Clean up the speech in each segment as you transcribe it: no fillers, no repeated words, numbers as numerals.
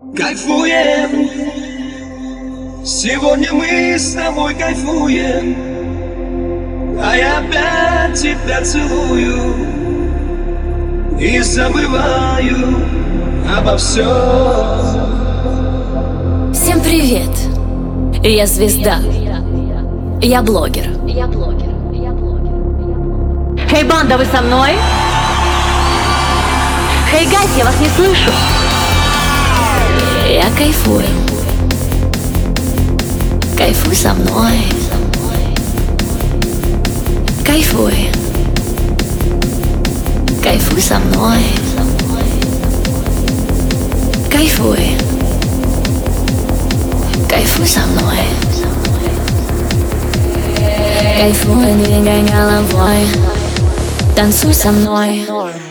Кайфуем, сегодня мы с тобой кайфуем, а я опять тебя целую и забываю обо всем. Всем привет! Я звезда. Я блогер. Хей, банда, вы со мной? Хей, гайс, я вас не слышу. Я кайфую. Кайфуй со мной. Кайфуй. Кайфуй со мной. Кайфуй. Кайфуй со мной. Кайфуй, двигай головой. Танцуй со мной.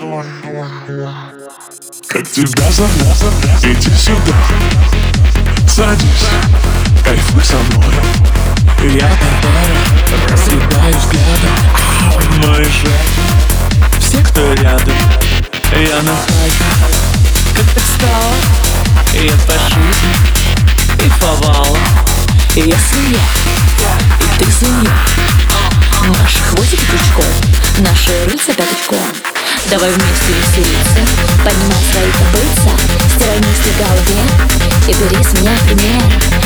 Как тебя зовут? Иди сюда. Садись, кайфуй со мной. Я тобой разъедаю взглядом. Мой шаг. Все, кто рядом. Я на хайпе. Как так стало? Я фашист и повал. Я свинья, и ты свинья. Наши хвостики пучком, наши рыльца пяточком. Давай вместе веселиться, поднимай свои копытца, стирай мысли в голове и бери с меня пример.